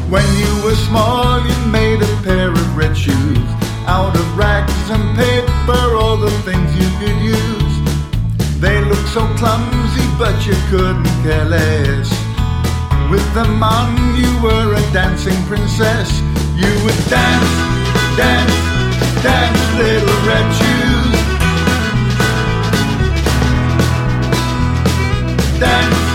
When you were small, you made a pair of red shoes out of rags and paper, all the things you could use. They looked so clumsy, but you couldn't care less. With them on, you were a dancing princess. You would dance, dance, dance, little red shoes. Dance,